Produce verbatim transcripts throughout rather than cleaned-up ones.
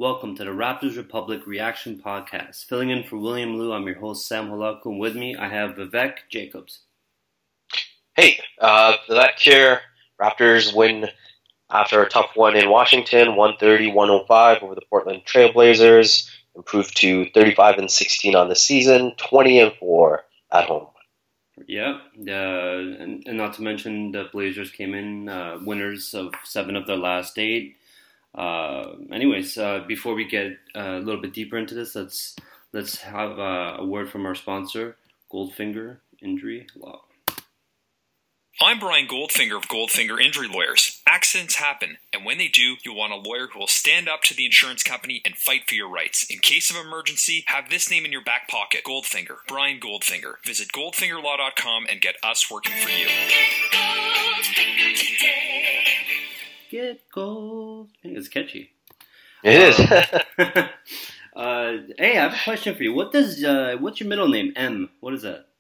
Welcome to the Raptors Republic Reaction Podcast. Filling in for William Liu, I'm your host Sam Holaku, and with me I have Vivek Jacobs. Hey, uh, Vivek here. Raptors win after a tough one in Washington, one thirty to one oh five over the Portland Trailblazers. Improved to thirty-five and sixteen on the season, twenty and four at home. Yeah, uh, and, and not to mention the Blazers came in uh, winners of seven of their last eight. Uh, anyways, uh, before we get uh, a little bit deeper into this, let's let's have uh, a word from our sponsor, Goldfinger Injury Law. I'm Brian Goldfinger of Goldfinger Injury Lawyers. Accidents happen, and when they do, you'll want a lawyer who will stand up to the insurance company and fight for your rights. In case of emergency, have this name in your back pocket. Goldfinger. Brian Goldfinger. Visit goldfinger law dot com and get us working for you. Get Goldfinger. It's catchy. It is. Uh, uh, hey, I have a question for you. What does uh, what's your middle name? M. What is that?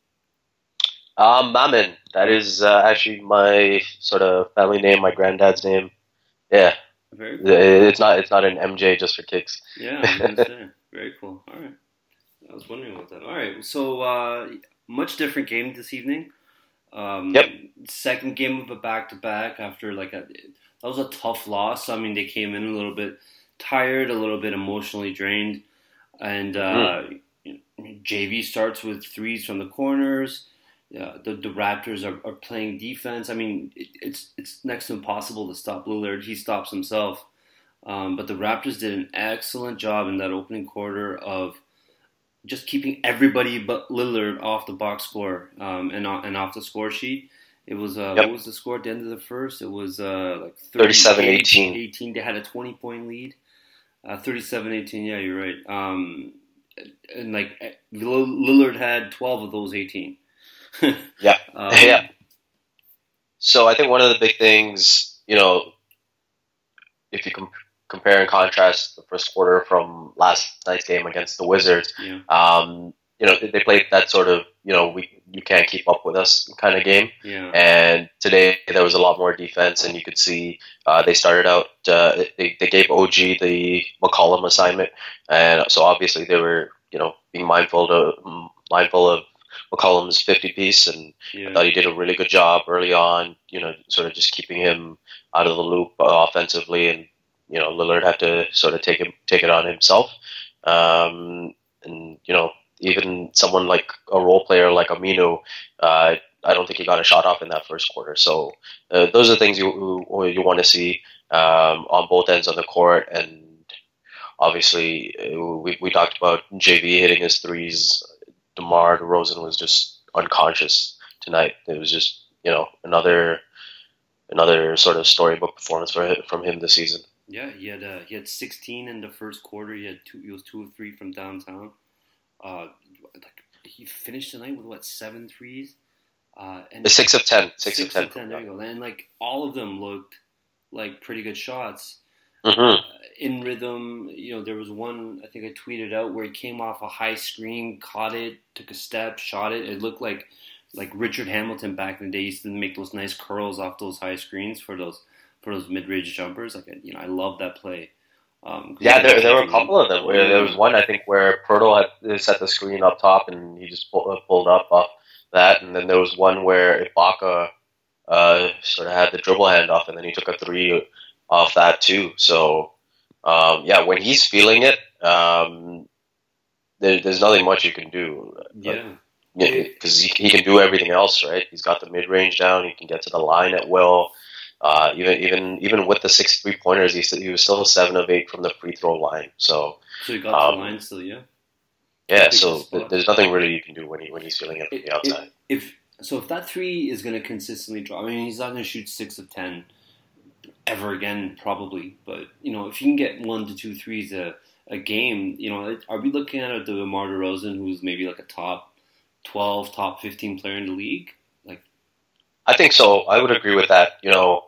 um, Mamin. That is uh, actually my sort of family name, my granddad's name. Yeah. Very cool. It's not. It's not an M J just for kicks. Yeah, I was gonna say. Very cool. All right. I was wondering about that. All right. So, uh, much different game this evening. Um, Yep. Second game of a back-to-back after like a that was a tough loss. I mean, they came in a little bit tired, a little bit emotionally drained, and uh, mm. J V starts with threes from the corners. Yeah, the the Raptors are, are playing defense. I mean, it, it's it's next to impossible to stop Lillard. He stops himself. Um, but the Raptors did an excellent job in that opening quarter of just keeping everybody but Lillard off the box score um, and and off the score sheet. It was uh, Yep. what was the score at the end of the first? It was uh, like thirty-seven eighteen. eighteen. They had a twenty point lead. Uh, thirty-seven eighteen. Yeah, you're right. Um, and like Lillard had twelve of those eighteen. Yeah. Um, yeah. So I think one of the big things, you know, if you com- compare and contrast the first quarter from last night's game against the Wizards, Yeah. um, you know, they played that sort of, you know, we you can't keep up with us kind of game. Yeah. And today there was a lot more defense, and you could see uh, they started out, uh, they, they gave O G the McCollum assignment. And so obviously they were, you know, being mindful of, mindful of McCollum's fifty piece, and Yeah. I thought he did a really good job early on, you know, sort of just keeping him out of the loop uh, offensively, and, you know, Lillard had to sort of take him, take it on himself. Um, and, you know, even someone like a role player like Aminu, uh, I don't think he got a shot off in that first quarter. So uh, those are things you you want to see um, on both ends of the court. And obviously, uh, we we talked about J V hitting his threes. DeMar DeRozan was just unconscious tonight. It was just, you know, another another sort of storybook performance for him, from him this season. Yeah, he had uh, he had sixteen in the first quarter. He had two. He was two of three from downtown. Uh, like he finished the night with what seven threes. Uh, and The six of ten, six, six of of ten. ten. There you go. And like all of them looked like pretty good shots. Mm-hmm. Uh, in rhythm, you know, there was one I think I tweeted out where he came off a high screen, caught it, took a step, shot it. It looked like like Richard Hamilton back in the day used to make those nice curls off those high screens for those for those mid range jumpers. Like you know, I love that play. Um, Yeah, there there were a couple of them. Where there was one I think where Pirtle had set the screen up top and he just pulled, pulled up off that, and then there was one where Ibaka uh, sort of had the dribble handoff and then he took a three off that too. So um, yeah, when he's feeling it, um, there, there's nothing much you can do. Yeah. Because he, he can do everything else, right? He's got the mid range down. He can get to the line at will. Uh, even even even with the six three pointers, he he was still seven of eight from the free throw line. So So he got um, to the line still, yeah. yeah, Big so spot. there's nothing really you can do when he when he's feeling it from If, the outside. if so, if that three is going to consistently drop, I mean, he's not going to shoot six of ten ever again, probably. But you know, if you can get one to two threes a a game, you know, are we looking at a DeMar DeRozan who's maybe like a top twelve, top fifteen player in the league? Like, I think so. I would agree with that. You know,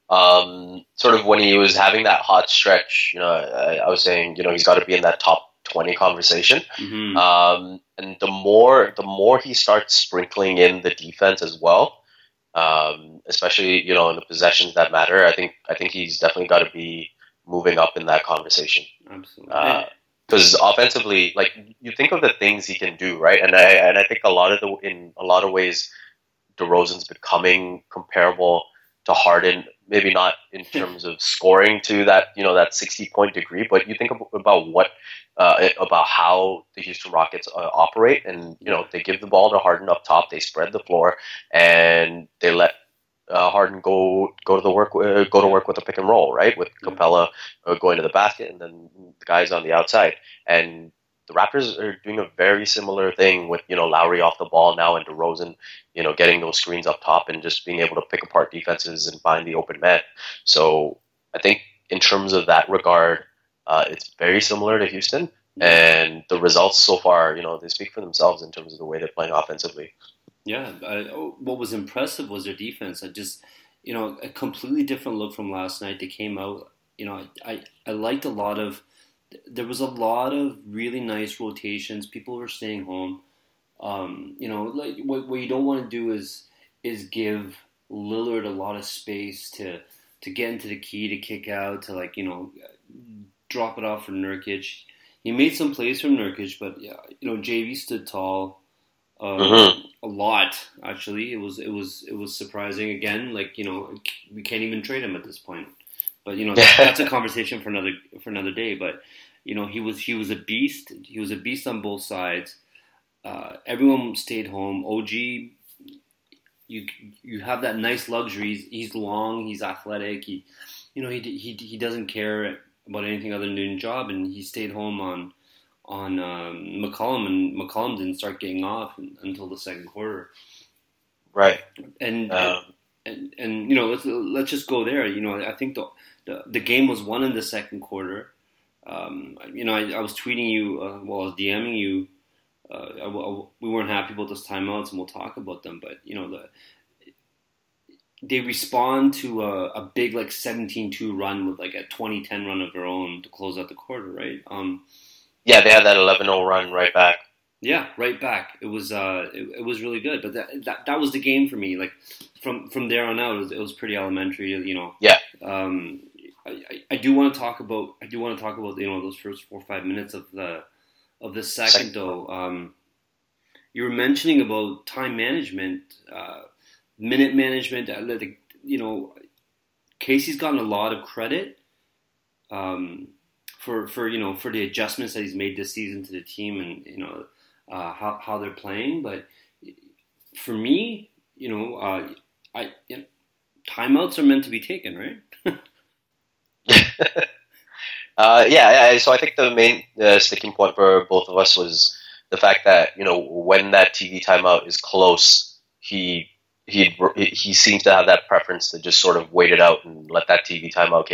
um, sort of when he was having that hot stretch, you know, I, I was saying, you know, he's got to be in that top twenty conversation. mm-hmm. Um, and the more the more he starts sprinkling in the defense as well, um, especially you know in the possessions that matter, I think I think he's definitely got to be moving up in that conversation. Absolutely. Because uh, offensively, like you think of the things he can do, right? And I and I think a lot of the in a lot of ways, DeRozan's becoming comparable to Harden. Maybe not in terms of scoring to that you know that sixty point degree, but you think about what uh, about how the Houston Rockets uh, operate, and you know they give the ball to Harden up top, they spread the floor, and they let Uh, Harden go go to the work uh, go to work with a pick and roll, right? With Capella uh, going to the basket, and then the guys on the outside. And the Raptors are doing a very similar thing with you know Lowry off the ball now, and DeRozan, you know, getting those screens up top and just being able to pick apart defenses and find the open man. So I think in terms of that regard, uh, it's very similar to Houston, and the results so far, you know, they speak for themselves in terms of the way they're playing offensively. Yeah, I, what was impressive was their defense. I just, you know, a completely different look from last night. They came out, you know, I, I, I liked a lot of, there was a lot of really nice rotations. People were staying home. Um, you know, like what, what you don't want to do is is give Lillard a lot of space to to get into the key, to kick out, to like, you know, drop it off for Nurkic. He made some plays from Nurkic, but yeah, you know, J V stood tall. Um, mm-hmm. A lot, actually. It was it was it was surprising. Again, like you know, we can't even trade him at this point. But you know, that, that's a conversation for another for another day. But you know, he was he was a beast. He was a beast on both sides. Uh, everyone stayed home. O G, you you have that nice luxury. He's, he's long. He's athletic. He, you know, he he he doesn't care about anything other than doing a job, and he stayed home on. on um, McCollum, and McCollum didn't start getting off until the second quarter. Right. And, um, and, and, and, you know, let's, let's just go there. You know, I think the, the, the game was won in the second quarter. Um, you know, I, I was tweeting you, uh, while I was DMing you, uh, I, I, we weren't happy about those timeouts, and we'll talk about them, but, you know, the, they respond to a, a big, like, seventeen two run with, like, a twenty ten run of their own to close out the quarter, right? Um, Yeah, they had that eleven oh run right back. Yeah, right back. It was uh, it, it was really good, but that, that that was the game for me. Like from from there on out, it was, it was pretty elementary. You know. Yeah. Um, I, I, I do want to talk about I do want to talk about you know those first four or five minutes of the of the second, second. though. Um, you were mentioning about time management, uh, minute management. You know, Casey's gotten a lot of credit. Um. For, for you know for the adjustments that he's made this season to the team, and you know uh, how how they're playing, but for me, you know, uh, I you know, timeouts are meant to be taken, right? uh, yeah, yeah. So I think the main uh, sticking point for both of us was the fact that you know when that T V timeout is close, he he he seems to have that preference to just sort of wait it out and let that T V timeout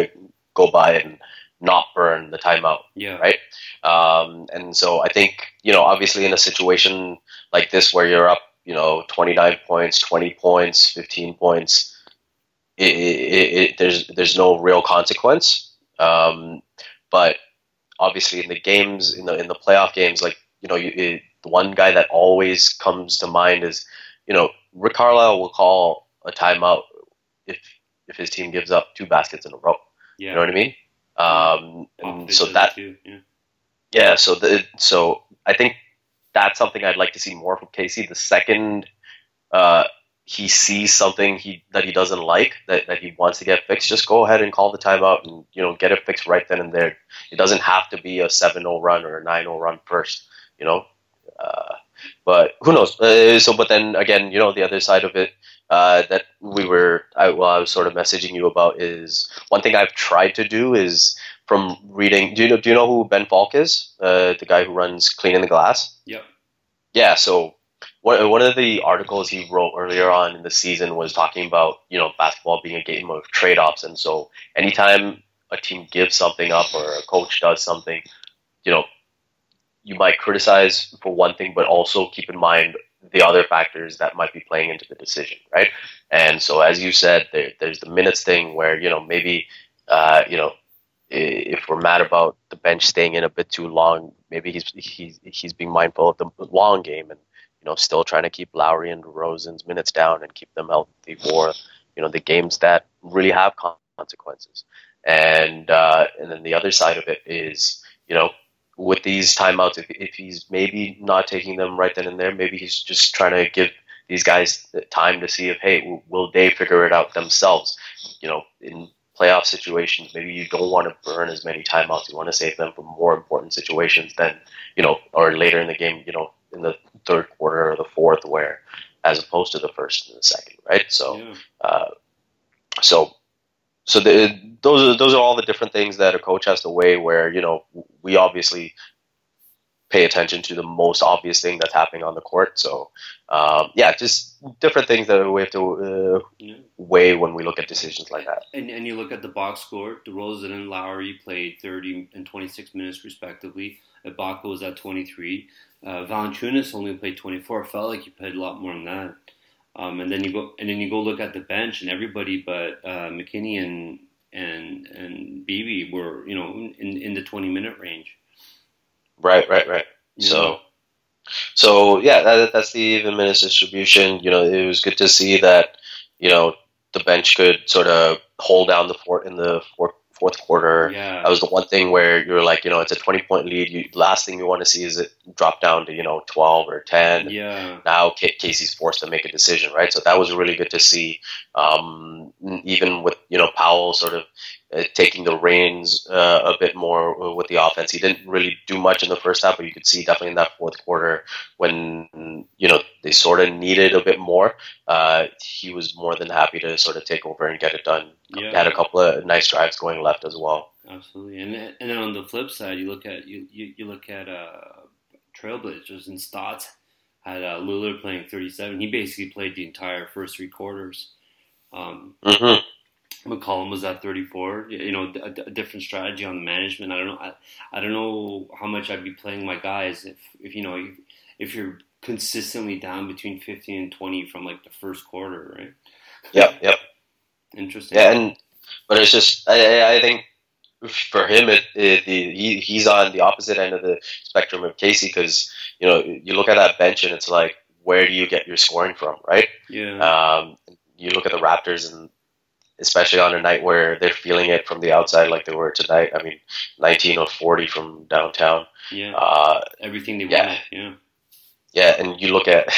go by and not burn the timeout, yeah. right? Um, and so I think, you know, obviously in a situation like this where you're up, you know, twenty-nine points, twenty points, fifteen points, it, it, it, there's there's no real consequence. Um, but obviously in the games, in the in the playoff games, like, you know, you, it, the one guy that always comes to mind is, you know, Rick Carlisle will call a timeout if if his team gives up two baskets in a row. Yeah. You know what I mean? Um, and so that, too, yeah. yeah, so the, so I think that's something I'd like to see more from Casey. The second uh, he sees something he that he doesn't like, that, that he wants to get fixed, just go ahead and call the timeout and, you know, get it fixed right then and there. It doesn't have to be a seven oh run or a nine oh run first, you know. Uh, but who knows? Uh, so, but then again, you know, the other side of it, Uh, that we were, I, well, I was sort of messaging you about is one thing I've tried to do is from reading. Do you know? Do you know who Ben Falk is? Uh, the guy who runs Cleaning the Glass. Yep. Yeah. So one one of the articles he wrote earlier on in the season was talking about you know basketball being a game of trade offs, and so anytime a team gives something up or a coach does something, you know, you might criticize for one thing, but also keep in mind the other factors that might be playing into the decision, right? And so, as you said, there, there's the minutes thing where, you know, maybe, uh, you know, if we're mad about the bench staying in a bit too long, maybe he's he's he's being mindful of the long game and, you know, still trying to keep Lowry and DeRozan's minutes down and keep them healthy for, you know, the games that really have consequences. And uh, and then the other side of it is, you know, with these timeouts, if, if he's maybe not taking them right then and there, maybe he's just trying to give these guys time to see if, hey, will they figure it out themselves? You know, in playoff situations, maybe you don't want to burn as many timeouts. You want to save them for more important situations than, you know, or later in the game, you know, in the third quarter or the fourth, where as opposed to the first and the second, right? So, yeah. uh, so. So the, those are those are all the different things that a coach has to weigh. Where, you know, we obviously pay attention to the most obvious thing that's happening on the court. So um, yeah, just different things that we have to uh, yeah. weigh when we look at decisions like that. And and you look at the box score. DeRozan and Lowry played thirty and twenty-six minutes respectively. Ibaka was at twenty-three. Uh, Valanciunas only played twenty-four. It felt like he played a lot more than that. Um, and then you go and then you go look at the bench, and everybody but uh, McKinney and and and Beebe were, you know, in, in the twenty minute range. Right, right, right. Yeah. So, so yeah, that, that's the even minutes distribution. You know, it was good to see that, you know, the bench could sort of hold down the fort in the fourth, fourth quarter. Yeah. That was the one thing where you're like, you know, it's a twenty point lead. You, last thing you want to see is it drop down to, you know, twelve or ten. Yeah. Now K- Casey's forced to make a decision, right? So that was really good to see. Um, even with, you know, Powell sort of uh, taking the reins uh, a bit more with the offense. He didn't really do much in the first half, but you could see definitely in that fourth quarter when, you know, they sort of needed a bit more. Uh, he was more than happy to sort of take over and get it done. Yeah. Had a couple of nice drives going left as well. Absolutely, and and then on the flip side, you look at you you, you look at uh, Trailblazers and Stotts had uh, Lillard playing thirty-seven. He basically played the entire first three quarters. Um, mm-hmm. McCollum was at thirty-four. You know, a, a different strategy on the management. I don't know. I, I don't know how much I'd be playing my guys if if you know if, if you're consistently down between fifteen and twenty from like the first quarter, right? Yep. Yep. Interesting. Yeah, and but it's just I I think. For him, it, it, he he's on the opposite end of the spectrum of Casey, because, you know, you look at that bench and it's like, where do you get your scoring from, right? Yeah. Um, you look at the Raptors, and especially on a night where they're feeling it from the outside, like they were tonight. I mean, nineteen of forty from downtown. Yeah. Uh, Everything they yeah. wanted. Yeah. Yeah, and you look at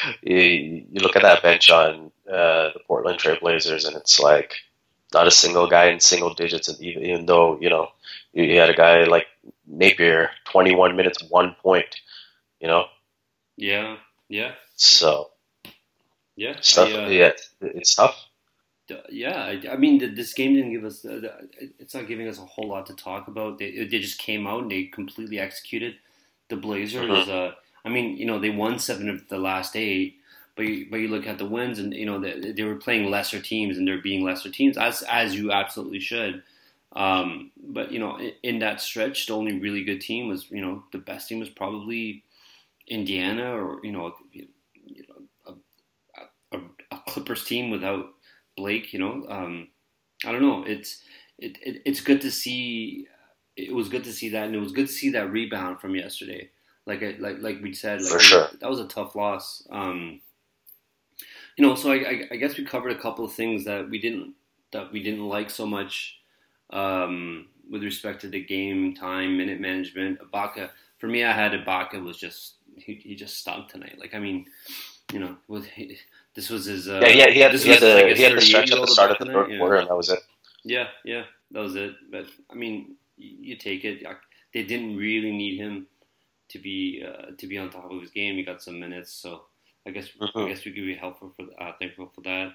you look at that bench on uh, the Portland Trailblazers, and it's like, not a single guy in single digits, and even, even though, you know, you had a guy like Napier, twenty-one minutes, one point, you know? Yeah, yeah. So, yeah, stuff, I, uh, yeah, it's tough. Yeah, I, I mean, this game didn't give us, uh, it's not giving us a whole lot to talk about. They, they just came out and they completely executed. The Blazers, mm-hmm. uh, I mean, you know, they won seven of the last eight. But you, but you look at the wins, and you know they, they were playing lesser teams, and they're being lesser teams, as as you absolutely should. Um, but you know, in, in that stretch, the only really good team was, you know, the best team was probably Indiana, or you know, you know a, a, a Clippers team without Blake. You know, um, I don't know. It's it, it it's good to see. It was good to see that, and it was good to see that rebound from yesterday. Like I, like like we said, like for sure, that was a tough loss. Um, You know, so I, I, I guess we covered a couple of things that we didn't that we didn't like so much um, with respect to the game time, minute management. Ibaka, for me, I had Ibaka was just he, he just stunk tonight. Like, I mean, you know, with he, this was his uh, yeah yeah he had this he had, the, like he had the stretch at the start of the third yeah. quarter, and that was it. Yeah, yeah, that was it. But I mean, you, you take it. They didn't really need him to be uh, to be on top of his game. He got some minutes, so. I guess mm-hmm. I guess we could be helpful for uh, thankful for that.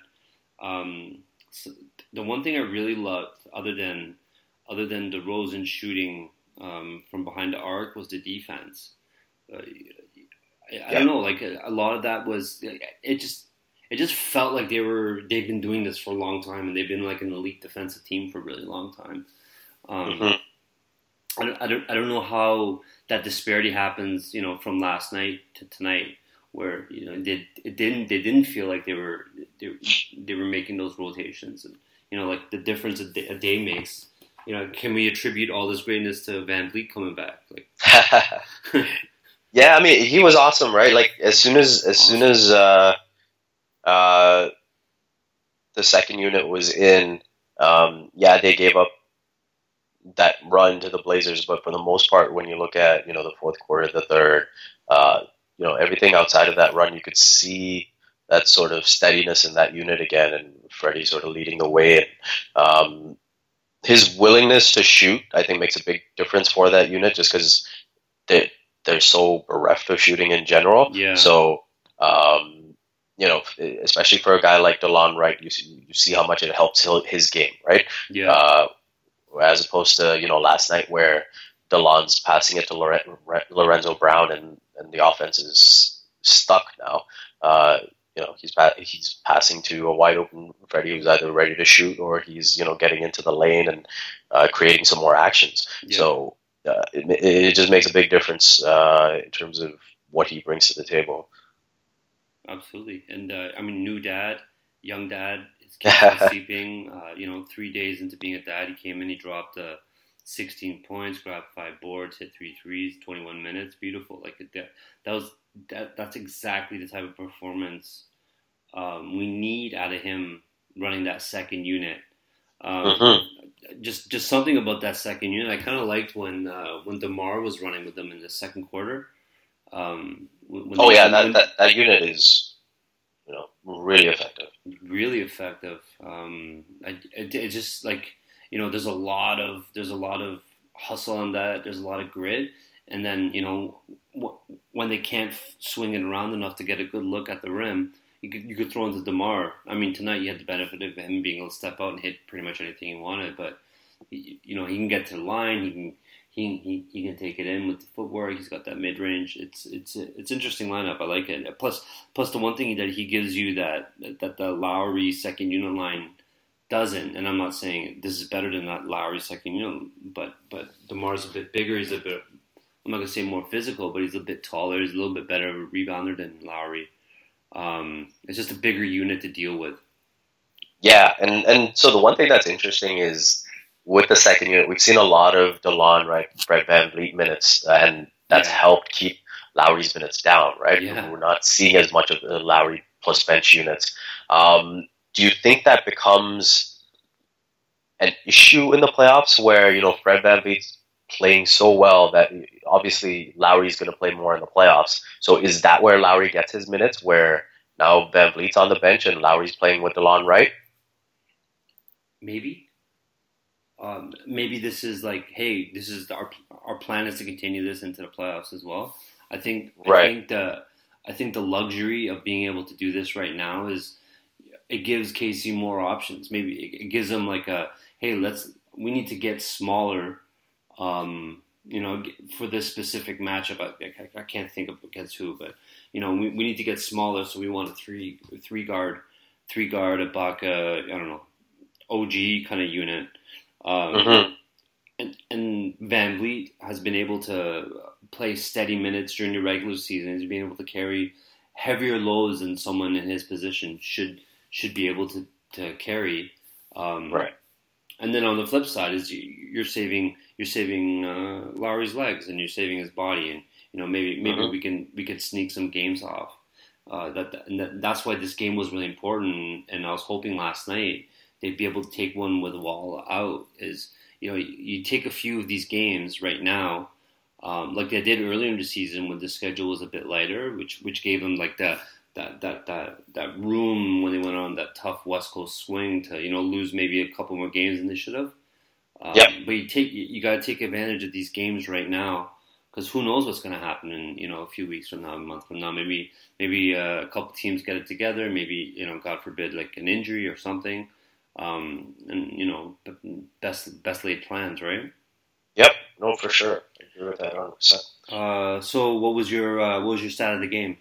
Um, so the one thing I really loved, other than other than DeRozan shooting um, from behind the arc, was the defense. Uh, I, I yeah. don't know, like a, a lot of that was it. Just it just felt like they were they've been doing this for a long time, and they've been like an elite defensive team for a really long time. Um, mm-hmm. I don't I don't I don't know how that disparity happens, you know, from last night to tonight. Where, you know, they it didn't they didn't feel like they were they, they were making those rotations, and you know, like the difference a day, a day makes. You know, can we attribute all this greatness to Van Vliet coming back? Like, yeah, I mean, he was awesome, right? Like as soon as as awesome. soon as uh, uh, the second unit was in, um, yeah, they gave up that run to the Blazers, but for the most part, when you look at, you know, the fourth quarter, the third, uh, you know, everything outside of that run, you could see that sort of steadiness in that unit again, and Freddie sort of leading the way. And um, his willingness to shoot, I think, makes a big difference for that unit, just because they they're so bereft of shooting in general. Yeah. So, um, you know, especially for a guy like DeLon Wright, you see, you see how much it helps his game, right? Yeah. Uh, as opposed to, you know, last night where DeLon's passing it to Lorenzo Brown, and, and the offense is stuck now. Uh, you know, he's he's passing to a wide open Freddie who's either ready to shoot, or he's, you know, getting into the lane and uh, creating some more actions. Yeah. So uh, it, it just makes a big difference uh, in terms of what he brings to the table. Absolutely. And uh, I mean, new dad, young dad, his kids are sleeping. Uh, you know, three days into being a dad, he came in, he dropped uh, sixteen points, grabbed five boards, hit three threes, twenty-one minutes. Beautiful. Like that, that was that. That's exactly the type of performance um, we need out of him running that second unit. Um, mm-hmm. Just, just something about that second unit. I kind of liked when uh, when DeMar was running with them in the second quarter. Um, when oh yeah, that, that that unit is, you know, really effective. Really effective. Um, I, it, it just like, you know, there's a lot of there's a lot of hustle on that. There's a lot of grit, and then, you know, wh- when they can't f- swing it around enough to get a good look at the rim, you could you could throw into DeMar. I mean, tonight you had the benefit of him being able to step out and hit pretty much anything he wanted, but you, you know, he can get to the line. He can. He, he he can take it in with the footwork. He's got that mid range. It's it's it's interesting lineup. I like it. Plus plus the one thing that he gives you that that the Lowry second unit line doesn't. And I'm not saying this is better than that Lowry second unit, but but DeMar's a bit bigger. He's a bit, I'm not gonna say more physical, but he's a bit taller. He's a little bit better of a rebounder than Lowry. Um, it's just a bigger unit to deal with. Yeah, and and so the one thing that's interesting is, with the second unit, we've seen a lot of DeLon, right, Fred VanVleet minutes, uh, and that's yeah. helped keep Lowry's minutes down, right? Yeah. We're not seeing as much of the Lowry plus bench units. Um, do you think that becomes an issue in the playoffs where, you know, Fred VanVleet's playing so well that obviously Lowry's going to play more in the playoffs? So is that where Lowry gets his minutes, where now VanVleet's on the bench and Lowry's playing with DeLon Wright? Maybe. Um, maybe this is like, hey, this is the, our our plan is to continue this into the playoffs as well. I think right. I think the I think the luxury of being able to do this right now is it gives K C more options. Maybe it, it gives them like a, hey, let's we need to get smaller. Um, you know, for this specific matchup, I, I, I can't think of against who, but you know, we, we need to get smaller, so we want a three three guard three guard Ibaka, I don't know, O G kind of unit. Um, mm-hmm. and, and VanVleet has been able to play steady minutes during the regular season. He's been able to carry heavier loads than someone in his position should should be able to to carry. Um, right. And then on the flip side is you, you're saving you're saving uh, Lowry's legs, and you're saving his body, and you know maybe maybe mm-hmm. we can we could sneak some games off. Uh, that, and that that's why this game was really important. And I was hoping last night they'd be able to take one with Wall out. Is, you know, you, you take a few of these games right now, um, like they did earlier in the season when the schedule was a bit lighter, which which gave them like that that that that that room when they went on that tough West Coast swing to, you know, lose maybe a couple more games than they should have. Um, yeah. But you take you, you got to take advantage of these games right now, because who knows what's going to happen in, you know, a few weeks from now, a month from now. Maybe maybe uh, a couple teams get it together. Maybe, you know, God forbid, like an injury or something. Um, and, you know, best best laid plans, right? Yep, no, for sure. I agree with that one hundred percent. Uh, so what was your uh, what was your stat of the game?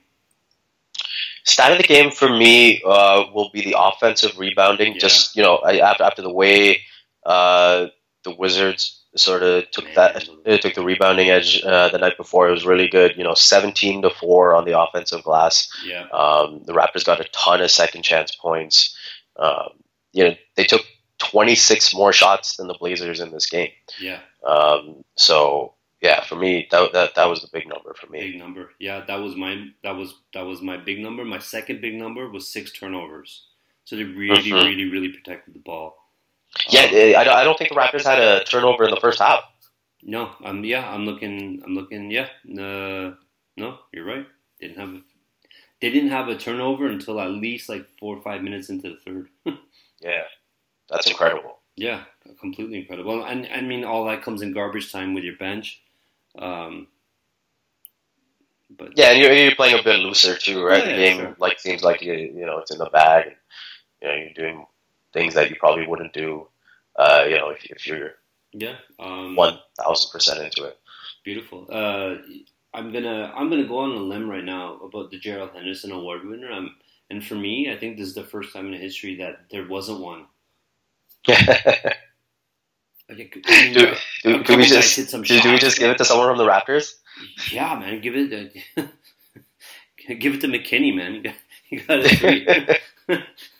Stat of the game for me uh, will be the offensive rebounding. Yeah. Just, you know, I, after after the way uh, the Wizards sort of took Man. that it took the rebounding edge uh, the night before, it was really good. You know, seventeen to four on the offensive glass. Yeah. Um, the Raptors got a ton of second chance points. Um, you know, they took twenty-six more shots than the Blazers in this game. Yeah. Um, so yeah, for me, that that that was the big number for me. Big number. Yeah, that was my that was that was my big number. My second big number was six turnovers. So they really, mm-hmm. really, really protected the ball. Yeah, Um, I don't, I don't think the Raptors had a turnover in the first half. no, um, yeah, I'm looking. I'm looking. Yeah, uh, no, you're right. Didn't have. A, they didn't have a turnover until at least like four or five minutes into the third. Yeah, that's incredible. Yeah, completely incredible. And I mean, all that comes in garbage time with your bench. Um, but Yeah, and you're, you're playing a bit looser too, right? Yeah, the yeah, game sure. like seems like you you know it's in the bag. And, you know, you're doing things that you probably wouldn't do. Uh, you know, if, if you're yeah, um, one thousand percent into it. beautiful. Uh, I'm gonna I'm gonna go on a limb right now about the Gerald Henderson Award winner. Um, and for me, I think this is the first time in history that there wasn't one. Like, I mean, do, a do, couple do we guys just hit some do, do we shots, just but- give it to someone from the Raptors? Yeah, man, give it uh, give it to McKinney, man. You got, you got it free.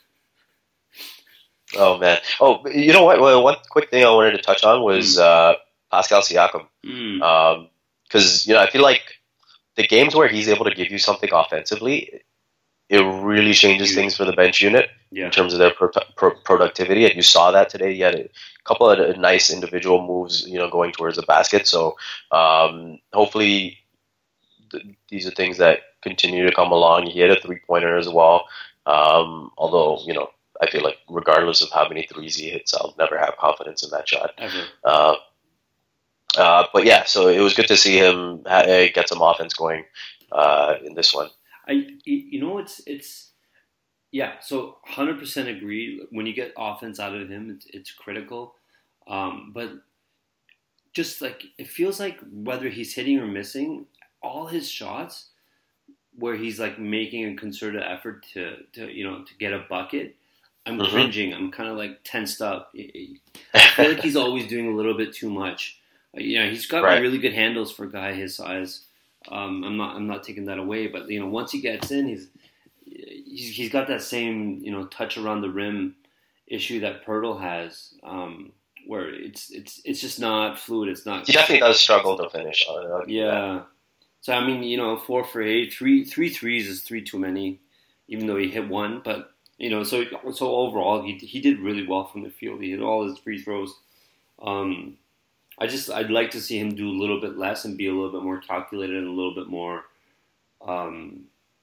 Oh man! Oh, you know what? Well, one quick thing I wanted to touch on was uh, Pascal Siakam, Mm. because um, you know I feel like the games where he's able to give you something offensively, it really changes things for the bench unit Yeah, in terms of their pro- pro- productivity. And you saw that today. He had a couple of nice individual moves, you know, going towards the basket. So um, hopefully th- these are things that continue to come along. He hit a three pointer as well. Um, although you know. I feel like regardless of how many threes he hits, I'll never have confidence in that shot. ever. Uh, uh, but yeah, so it was good to see him ha- get some offense going uh, in this one. I you know it's it's yeah. So one hundred percent agree. When you get offense out of him, it's, it's critical. Um, but just like it feels like whether he's hitting or missing, all his shots where he's like making a concerted effort to to you know to get a bucket. I'm Mhm. cringing. I'm kind of like tensed up. I feel like he's always doing a little bit too much. Uh, You know, he's got Right. really good handles for a guy his size. Um, I'm not. I'm not taking that away. But you know, once he gets in, he's he's, he's got that same you know touch around the rim issue that Pirtle has, um, where it's it's it's just not fluid. It's not. He definitely does struggle to finish. I'll- I'll give you that. Yeah. So I mean, you know, four for eight, three three threes is three too many, even though he hit one. But you know, so so overall, he he did really well from the field. He hit all his free throws. Um, I just I'd like to see him do a little bit less and be a little bit more calculated and a little bit more um,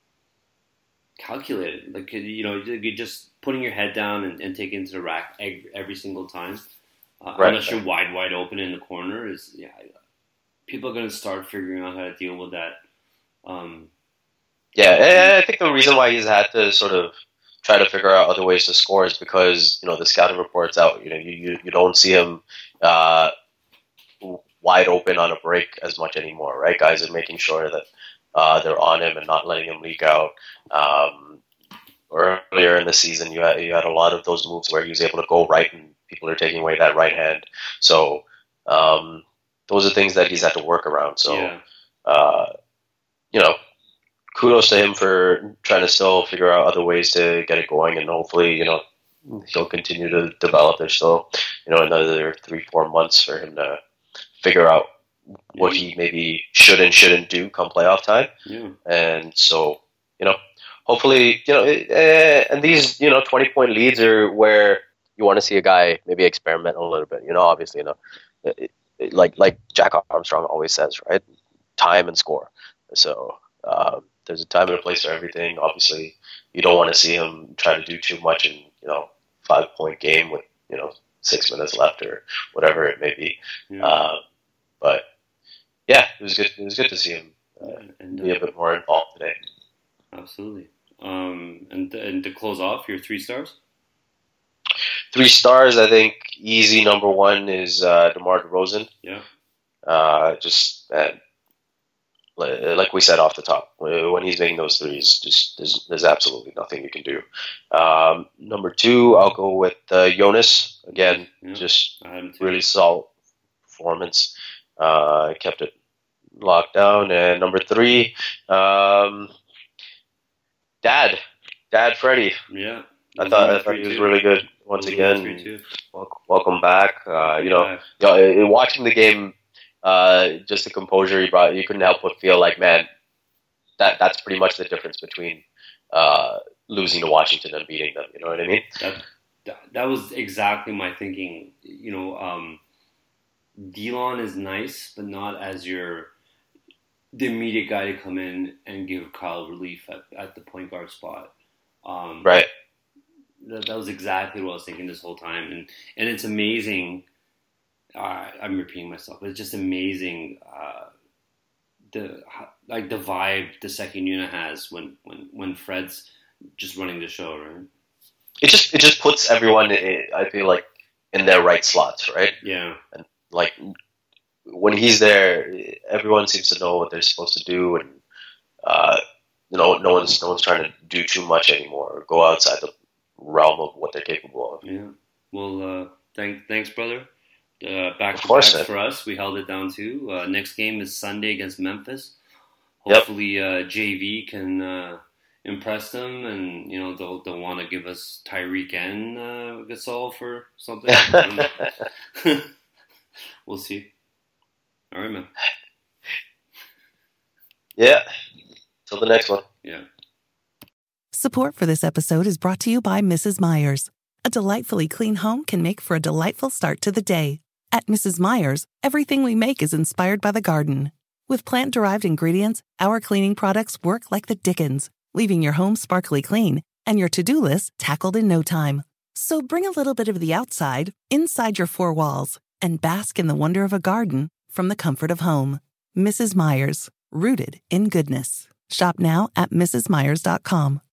calculated. Like you know, you're just putting your head down and, and taking it to the rack every, every single time. Uh, Right. Unless you're wide wide open in the corner, is yeah. People are going to start figuring out how to deal with that. Um, Yeah, and I think the reason why he's had to sort of try to figure out other ways to score is because you know the scouting reports out. You know, you you, you don't see him uh, wide open on a break as much anymore, right? Guys are making sure that uh, they're on him and not letting him leak out. Um, earlier in the season, you had you had a lot of those moves where he was able to go right, and people are taking away that right hand. So um, those are things that he's had to work around. So. yeah. Uh, you know, kudos to him for trying to still figure out other ways to get it going, and hopefully, you know, he'll continue to develop. There's still, you know, another three, four months for him to figure out what he maybe should and shouldn't do come playoff time. Yeah. And so, you know, hopefully, you know, uh, and these, you know, twenty point leads are where you want to see a guy maybe experiment a little bit. You know, obviously, you know, it, it, like like Jack Armstrong always says, right? Time and score. So uh, there's a time and a place for everything. Obviously, you don't want to see him try to do too much in you know five point game with you know six minutes left or whatever it may be. Yeah. Uh, but yeah, it was good. It was good to see him uh, Yeah, and, be a uh, bit more involved today. absolutely. Um, and and to close off, your three stars. Three stars, I think. Easy number one is uh, DeMar DeRozan. Yeah. Uh, just man, like we said off the top, when he's making those threes, just there's, there's absolutely nothing you can do. Um, number two, I'll go with uh, Jonas again. Yeah. Just I had him too. really solid performance. Uh, kept it locked down. And number three, um, Dad, Dad Freddie. Yeah. I thought I thought he was really good once again. Three, two. Welcome, welcome back. Uh, you know, Back. you know, in watching the game, uh, just the composure he brought, you couldn't help but feel like, man, that that's pretty much the difference between uh, losing to Washington and beating them. You know what I mean? That, that, that was exactly my thinking. You know, um, Delon is nice, but not as your the immediate guy to come in and give Kyle relief at, at the point guard spot. Um, right. That, that was exactly what I was thinking this whole time, and and it's amazing. Uh, I'm repeating myself, but it's just amazing uh, the like the vibe the second unit has when, when, when Fred's just running the show, right? It just it just puts everyone, I feel like, in their right slots, right? Yeah. And like when he's there, everyone seems to know what they're supposed to do, and uh, you know, no one's no one's trying to do too much anymore or go outside the realm of what they're capable of. Yeah. Well, uh, thank, thanks, brother. Uh, back of to course, back for us. We held it down too. Uh, next game is Sunday against Memphis. Hopefully, yep. uh, J V can uh, impress them, and you know they'll they'll want to give us Tyreek and uh, Gasol for something. We'll see. All right, man. Yeah. Till the next one. Yeah. Support for this episode is brought to you by Missus Meyer's. A delightfully clean home can make for a delightful start to the day. At Missus Meyer's, everything we make is inspired by the garden. With plant-derived ingredients, our cleaning products work like the dickens, leaving your home sparkly clean and your to-do list tackled in no time. So bring a little bit of the outside inside your four walls and bask in the wonder of a garden from the comfort of home. Missus Meyer's, rooted in goodness. Shop now at mrs myers dot com.